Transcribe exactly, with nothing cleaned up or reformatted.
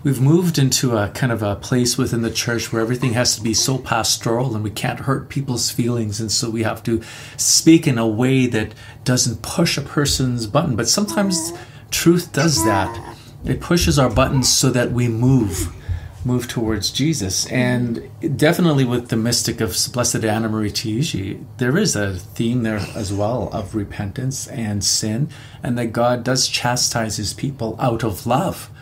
we've moved into a kind of a place within the church where everything has to be so pastoral and we can't hurt people's feelings. And so we have to speak in a way that doesn't push a person's button. But sometimes truth does that. It pushes our buttons so that we move. move towards Jesus. And definitely with the mystic of Blessed Anna Marie Tiigi, there is a theme there as well of repentance and sin, and that God does chastise his people out of love.